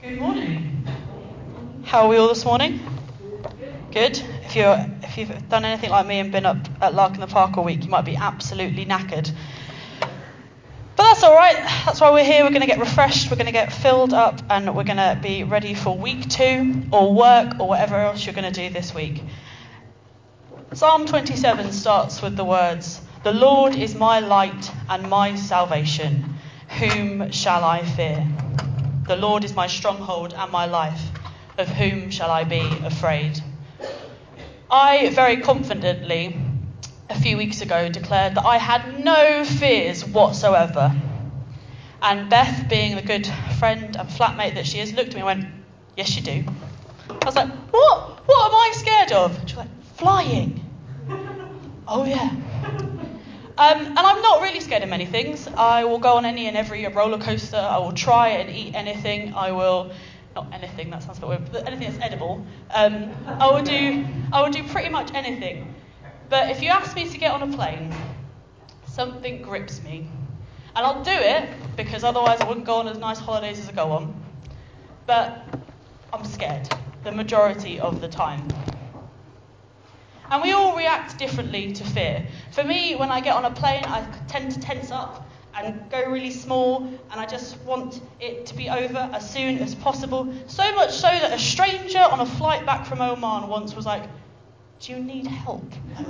Good morning. How are we all this morning? Good. If you've done anything like me and been up at Lark in the Park all week, you might be absolutely knackered. But that's all right. That's why we're here. We're going to get refreshed. We're going to get filled up, and we're going to be ready for week 2 or work or whatever else you're going to do this week. Psalm 27 starts with the words, "The Lord is my light and my salvation. Whom shall I fear? The Lord is my stronghold and my life. Of whom shall I be afraid?" I very confidently, a few weeks ago, declared that I had no fears whatsoever. And Beth, being the good friend and flatmate that she is, looked at me and went, "Yes, you do." I was like, What am I scared of? She was like, "Flying." Oh, yeah. And I'm not really scared of many things. I will go on any and every roller coaster. I will try and eat anything. I will, not anything, that sounds a bit weird, but anything that's edible. I will do pretty much anything. But if you ask me to get on a plane, something grips me. And I'll do it because otherwise I wouldn't go on as nice holidays as I go on. But I'm scared the majority of the time. And we all react differently to fear. For me, when I get on a plane, I tend to tense up and go really small, and I just want it to be over as soon as possible. So much so that a stranger on a flight back from Oman once was like, "Do you need help?"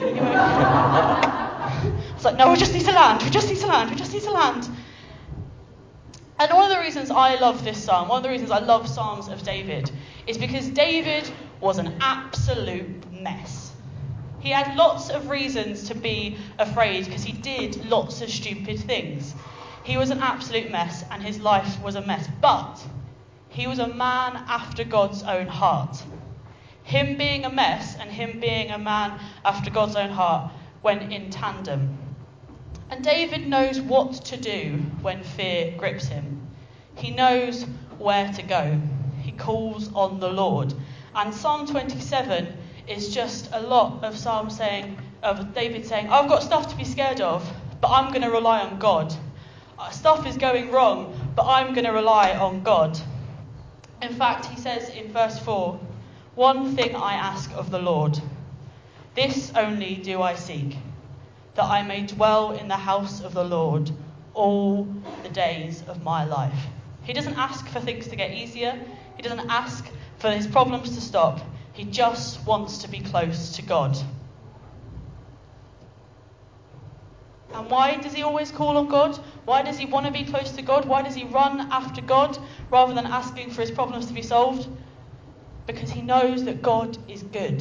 I was like, "No, we just need to land. And one of the reasons I love this psalm, one of the reasons I love Psalms of David, is because David was an absolute mess. He had lots of reasons to be afraid because he did lots of stupid things. He was an absolute mess and his life was a mess. But he was a man after God's own heart. Him being a mess and him being a man after God's own heart went in tandem. And David knows what to do when fear grips him. He knows where to go. He calls on the Lord. And Psalm 27 is just a lot of David saying, "I've got stuff to be scared of, but I'm going to rely on God. Stuff is going wrong, but I'm going to rely on God." In fact, he says in verse 4, "One thing I ask of the Lord, this only do I seek, that I may dwell in the house of the Lord all the days of my life." He doesn't ask for things to get easier. He doesn't ask for his problems to stop. He just wants to be close to God. And why does he always call on God? Why does he want to be close to God? Why does he run after God rather than asking for his problems to be solved? Because he knows that God is good.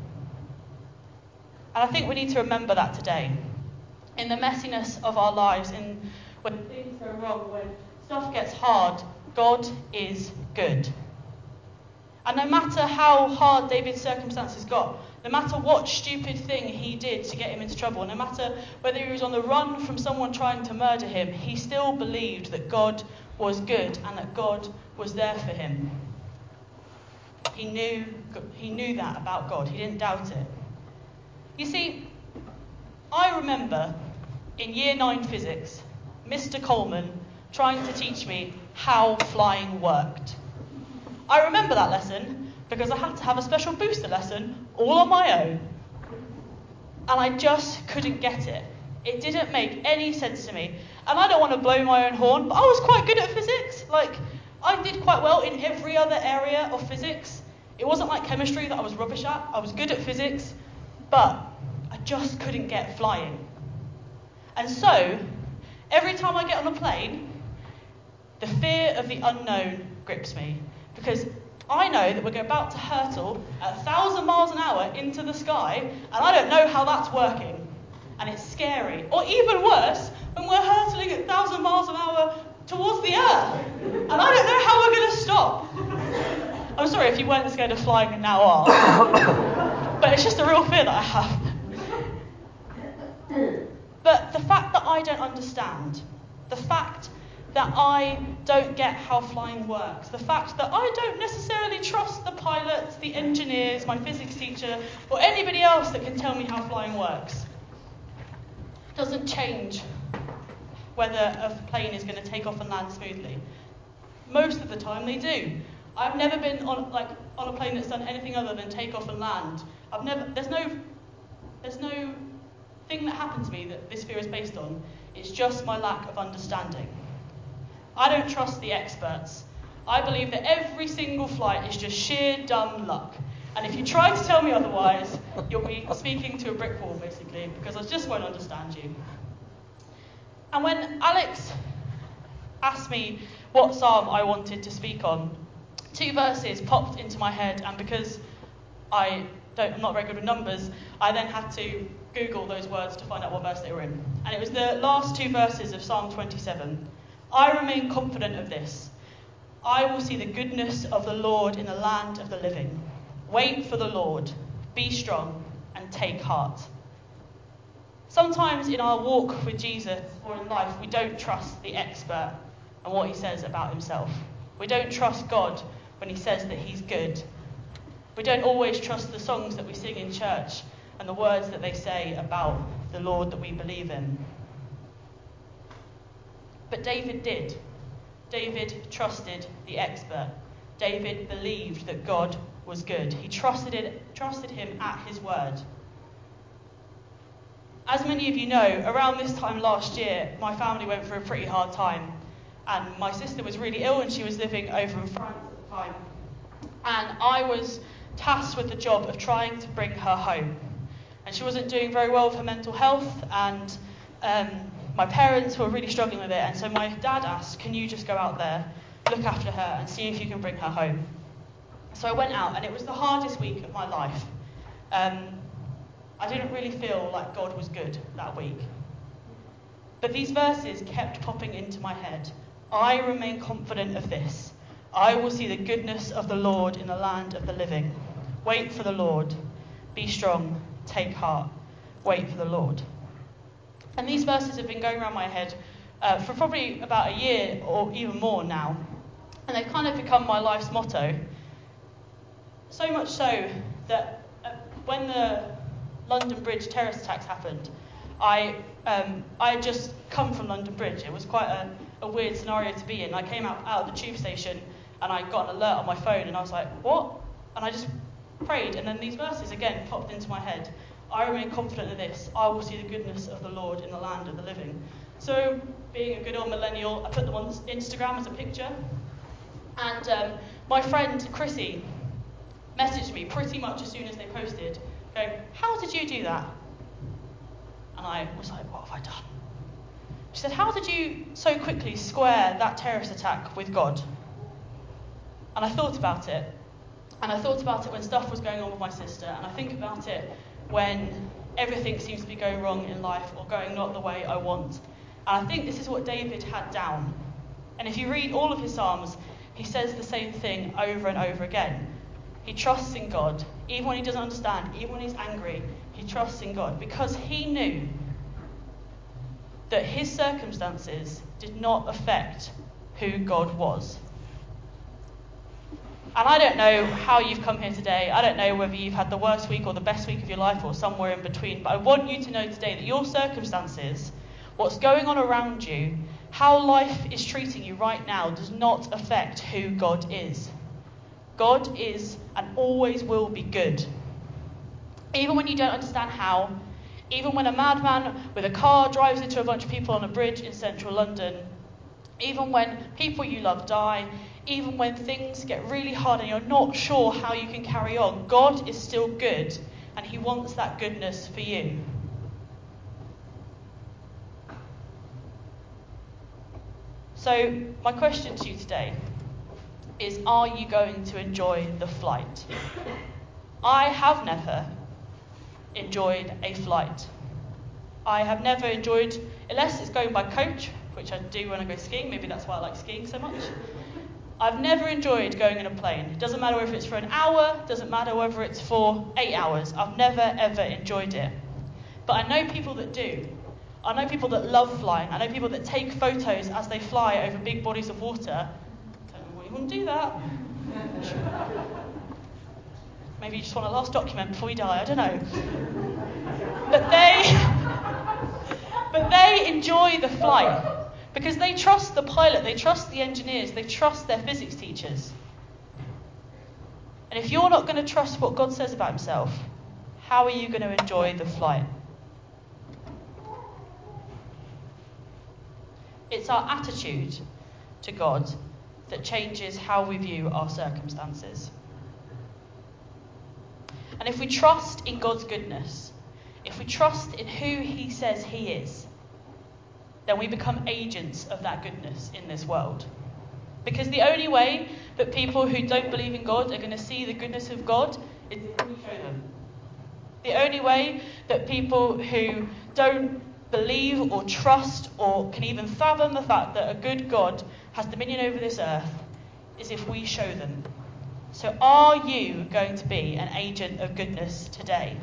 And I think we need to remember that today. In the messiness of our lives, when things go wrong, when stuff gets hard, God is good. And no matter how hard David's circumstances got, no matter what stupid thing he did to get him into trouble, no matter whether he was on the run from someone trying to murder him, he still believed that God was good and that God was there for him. He knew that about God. He didn't doubt it. You see, I remember in year 9 physics, Mr. Coleman trying to teach me how flying worked. I remember that lesson because I had to have a special booster lesson all on my own. And I just couldn't get it. It didn't make any sense to me. And I don't want to blow my own horn, but I was quite good at physics. I did quite well in every other area of physics. It wasn't like chemistry that I was rubbish at. I was good at physics, but I just couldn't get flying. And so, every time I get on a plane, the fear of the unknown grips me. Because I know that we're about to hurtle at 1,000 miles an hour into the sky, and I don't know how that's working. And it's scary. Or even worse, when we're hurtling at 1,000 miles an hour towards the earth, and I don't know how we're going to stop. I'm sorry if you weren't scared of flying and now are. But it's just a real fear that I have. But the fact that I don't understand, the fact that I don't get how flying works, the fact that I don't necessarily trust the pilots, the engineers, my physics teacher, or anybody else that can tell me how flying works, doesn't change whether a plane is going to take off and land smoothly. Most of the time they do. I've never been on a plane that's done anything other than take off and land. There's no thing that happened to me that this fear is based on. It's just my lack of understanding. I don't trust the experts. I believe that every single flight is just sheer dumb luck. And if you try to tell me otherwise, you'll be speaking to a brick wall, basically, because I just won't understand you. And when Alex asked me what psalm I wanted to speak on, 2 verses popped into my head, and because I'm not very good with numbers, I then had to Google those words to find out what verse they were in. And it was the last 2 verses of Psalm 27. I remain confident of this. I will see the goodness of the Lord in the land of the living. Wait for the Lord. Be strong and take heart. Sometimes in our walk with Jesus or in life, we don't trust the expert and what he says about himself. We don't trust God when he says that he's good. We don't always trust the songs that we sing in church and the words that they say about the Lord that we believe in. But David did. David trusted the expert. David believed that God was good. He trusted him at his word. As many of you know, around this time last year, my family went through a pretty hard time. And my sister was really ill and she was living over in France at the time. And I was tasked with the job of trying to bring her home. And she wasn't doing very well with her mental health, and my parents were really struggling with it. And so my dad asked, can you just go out there, look after her and see if you can bring her home? So I went out, and it was the hardest week of my life. I didn't really feel like God was good that week. But these verses kept popping into my head. I remain confident of this. I will see the goodness of the Lord in the land of the living. Wait for the Lord. Be strong. Take heart. Wait for the Lord. And these verses have been going around my head for probably about a year or even more now. And they've kind of become my life's motto. So much so that when the London Bridge terrorist attacks happened, I had just come from London Bridge. It was quite a weird scenario to be in. I came out of the tube station and I got an alert on my phone and I was like, what? And I just prayed, and then these verses again popped into my head. I remain confident of this. I will see the goodness of the Lord in the land of the living. So, being a good old millennial, I put them on Instagram as a picture. And my friend Chrissy messaged me pretty much as soon as they posted, going, how did you do that? And I was like, what have I done? She said, how did you so quickly square that terrorist attack with God? And I thought about it. And I thought about it when stuff was going on with my sister. And I think about it when everything seems to be going wrong in life or going not the way I want. And I think this is what David had down. And if you read all of his Psalms, he says the same thing over and over again. He trusts in God. Even when he doesn't understand, even when he's angry, he trusts in God. Because he knew that his circumstances did not affect who God was. And I don't know how you've come here today. I don't know whether you've had the worst week or the best week of your life or somewhere in between. But I want you to know today that your circumstances, what's going on around you, how life is treating you right now does not affect who God is. God is and always will be good. Even when you don't understand how, even when a madman with a car drives into a bunch of people on a bridge in central London, even when people you love die, even when things get really hard and you're not sure how you can carry on, God is still good and he wants that goodness for you. So my question to you today is, are you going to enjoy the flight? I have never enjoyed a flight. I have never enjoyed, unless it's going by coach, which I do when I go skiing, maybe that's why I like skiing so much. I've never enjoyed going in a plane. It doesn't matter whether it's for an hour, doesn't matter whether it's for 8 hours. I've never ever enjoyed it. But I know people that do. I know people that love flying. I know people that take photos as they fly over big bodies of water. Don't know why you wouldn't do that. Maybe you just want a last document before you die, I don't know. But they enjoy the flight Because they trust the pilot, they trust the engineers, they trust their physics teachers. And if you're not going to trust what God says about himself, how are you going to enjoy the flight? It's our attitude to God that changes how we view our circumstances. And if we trust in God's goodness, if we trust in who he says he is, then we become agents of that goodness in this world. Because the only way that people who don't believe in God are going to see the goodness of God is if we show them. The only way that people who don't believe or trust or can even fathom the fact that a good God has dominion over this earth is if we show them. So are you going to be an agent of goodness today?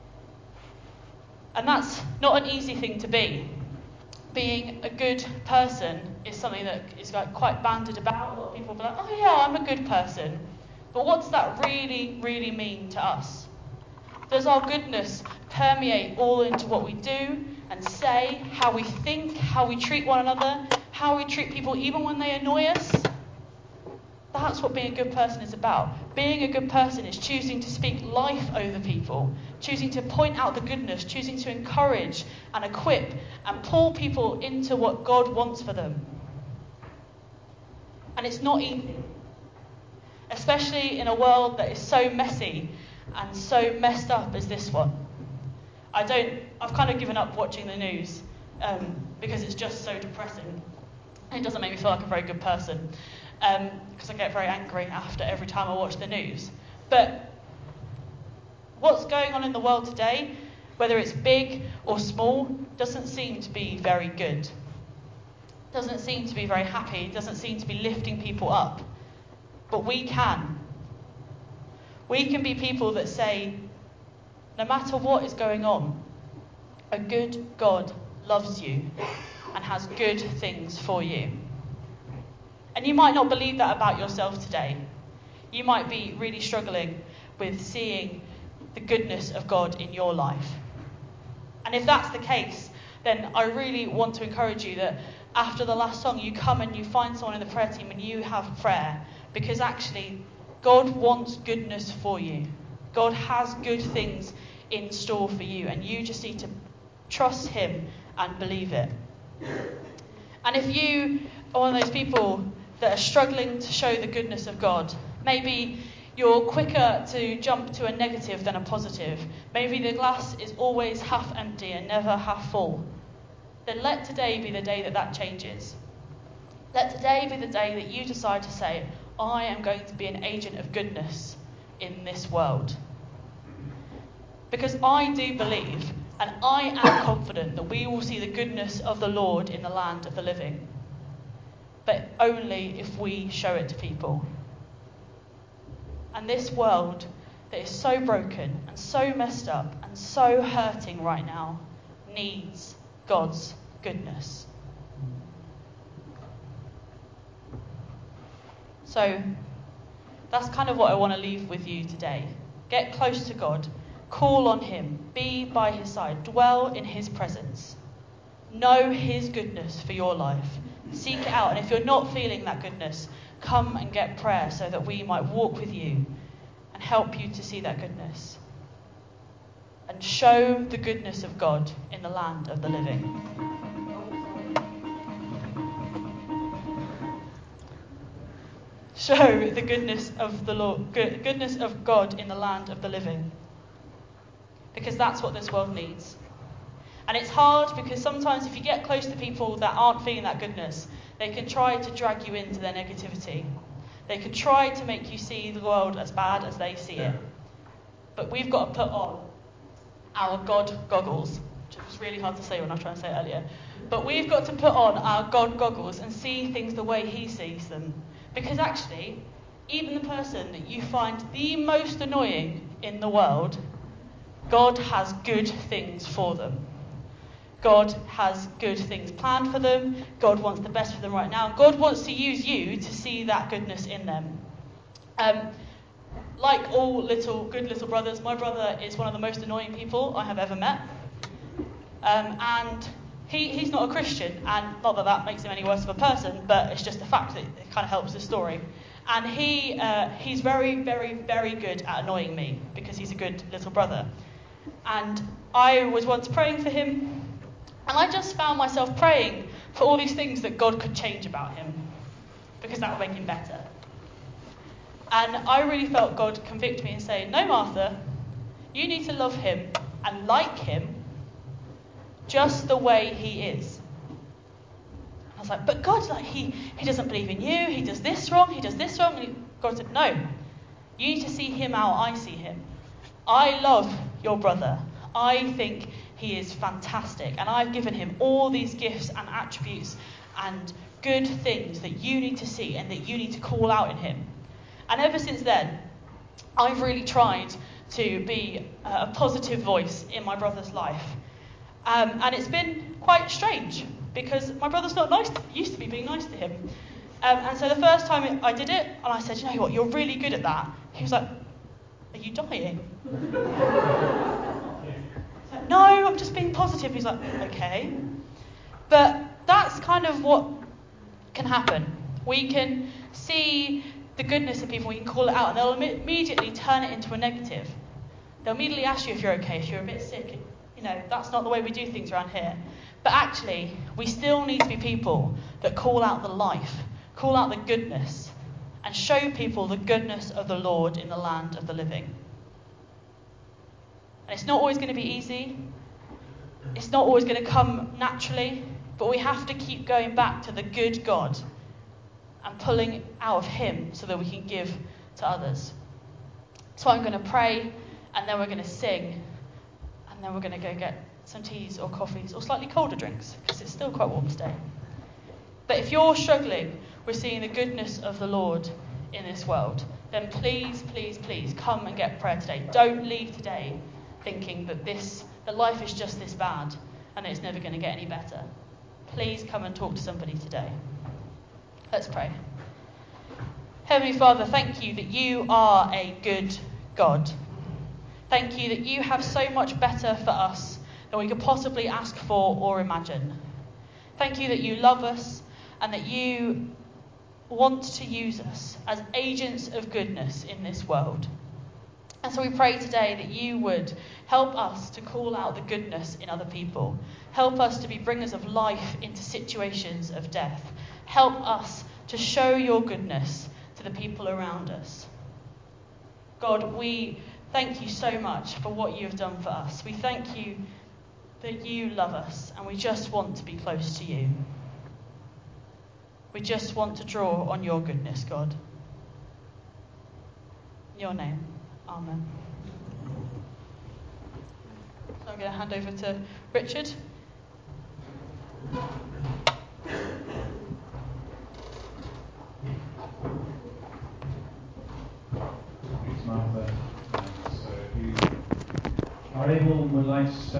And that's not an easy thing to be. Being a good person is something that is quite bandied about. A lot of people will be like, oh yeah, I'm a good person. But what does that really, really mean to us? Does our goodness permeate all into what we do and say, how we think, how we treat one another, how we treat people even when they annoy us? That's what being a good person is about. Being a good person is choosing to speak life over people, choosing to point out the goodness, choosing to encourage and equip and pull people into what God wants for them. And it's not easy, especially in a world that is so messy and so messed up as this one. I've kind of given up watching the news because it's just so depressing. It doesn't make me feel like a very good person because I get very angry after every time I watch the news. But what's going on in the world today, whether it's big or small, doesn't seem to be very good. Doesn't seem to be very happy, doesn't seem to be lifting people up. But we can. We can be people that say, no matter what is going on, a good God loves you and has good things for you. And you might not believe that about yourself today. You might be really struggling with seeing the goodness of God in your life. And if that's the case, then I really want to encourage you that after the last song, you come and you find someone in the prayer team and you have prayer. Because actually, God wants goodness for you. God has good things in store for you. And you just need to trust him and believe it. And if you are one of those people that are struggling to show the goodness of God, maybe you're quicker to jump to a negative than a positive. Maybe the glass is always half empty and never half full. Then let today be the day that changes. Let today be the day that you decide to say, I am going to be an agent of goodness in this world. Because I do believe, and I am confident that we will see the goodness of the Lord in the land of the living. But only if we show it to people. And this world that is so broken and so messed up and so hurting right now needs God's goodness. So that's kind of what I want to leave with you today. Get close to God. Call on him. Be by his side. Dwell in his presence. Know his goodness for your life. Seek it out. And if you're not feeling that goodness, come and get prayer so that we might walk with you and help you to see that goodness. And show the goodness of God in the land of the living. Show the goodness of the Lord, goodness of God in the land of the living. Because that's what this world needs. And it's hard because sometimes if you get close to people that aren't feeling that goodness, they can try to drag you into their negativity. They can try to make you see the world as bad as they see it. But we've got to put on our God goggles, which was really hard to say when I was trying to say it earlier. But we've got to put on our God goggles and see things the way he sees them. Because actually, even the person that you find the most annoying in the world, God has good things for them. God has good things planned for them. God wants the best for them right now. God wants to use you to see that goodness in them. Like all good little brothers, my brother is one of the most annoying people I have ever met. And He's not a Christian, and not that that makes him any worse of a person, but it's just the fact that it kind of helps the story. And he's very, very, very good at annoying me because he's a good little brother. And I was once praying for him, and I just found myself praying for all these things that God could change about him, because that would make him better. And I really felt God convict me and say, no, Martha, you need to love him and like him just the way he is. I was like, but God, like he doesn't believe in you, he does this wrong, And God said, no, you need to see him how I see him. I love your brother. I think he is fantastic, and I've given him all these gifts and attributes and good things that you need to see and that you need to call out in him. And ever since then, I've really tried to be a positive voice in my brother's life. And it's been quite strange, because my brother's not used to me being nice to him. And so the first time I did it, and I said, you know what, you're really good at that. He was like, are you dying? Like, no, I'm just being positive. He's like, okay. But that's kind of what can happen. We can see the goodness of people, we can call it out, and they'll immediately turn it into a negative. They'll immediately ask you if you're okay, if you're a bit sick. You know, that's not the way we do things around here. But actually, we still need to be people that call out the life, call out the goodness, and show people the goodness of the Lord in the land of the living. And it's not always going to be easy. It's not always going to come naturally. But we have to keep going back to the good God and pulling out of him so that we can give to others. So I'm going to pray, and then we're going to sing, and then we're going to go get some teas or coffees or slightly colder drinks, because it's still quite warm today. But if you're struggling with seeing the goodness of the Lord in this world, then please, please, please come and get prayer today. Don't leave today thinking that life is just this bad and it's never going to get any better. Please come and talk to somebody today. Let's pray. Heavenly Father, thank you that you are a good God. Thank you that you have so much better for us than we could possibly ask for or imagine. Thank you that you love us and that you want to use us as agents of goodness in this world. And so we pray today that you would help us to call out the goodness in other people. Help us to be bringers of life into situations of death. Help us to show your goodness to the people around us. God, we thank you so much for what you have done for us. We thank you that you love us, and we just want to be close to you. We just want to draw on your goodness, God. In your name, amen. So I'm going to hand over to Richard. Thanks, Martha. So if you are able and would like to stay